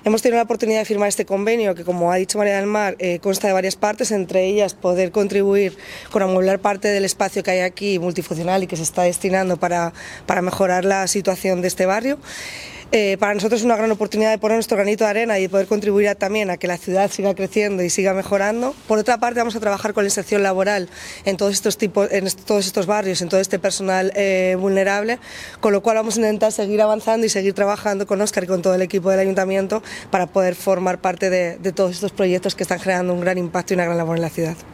Hemos tenido la oportunidad de firmar este convenio que, como ha dicho María del Mar, consta de varias partes, entre ellas poder contribuir con amueblar parte del espacio que hay aquí multifuncional y que se está destinando para mejorar la situación de este barrio. Para nosotros es una gran oportunidad de poner nuestro granito de arena y de poder contribuir también a que la ciudad siga creciendo y siga mejorando. Por otra parte, vamos a trabajar con la inserción laboral en todos estos barrios, en todo este personal vulnerable, con lo cual vamos a intentar seguir avanzando y seguir trabajando con Óscar y con todo el equipo del Ayuntamiento para poder formar parte de todos estos proyectos que están generando un gran impacto y una gran labor en la ciudad.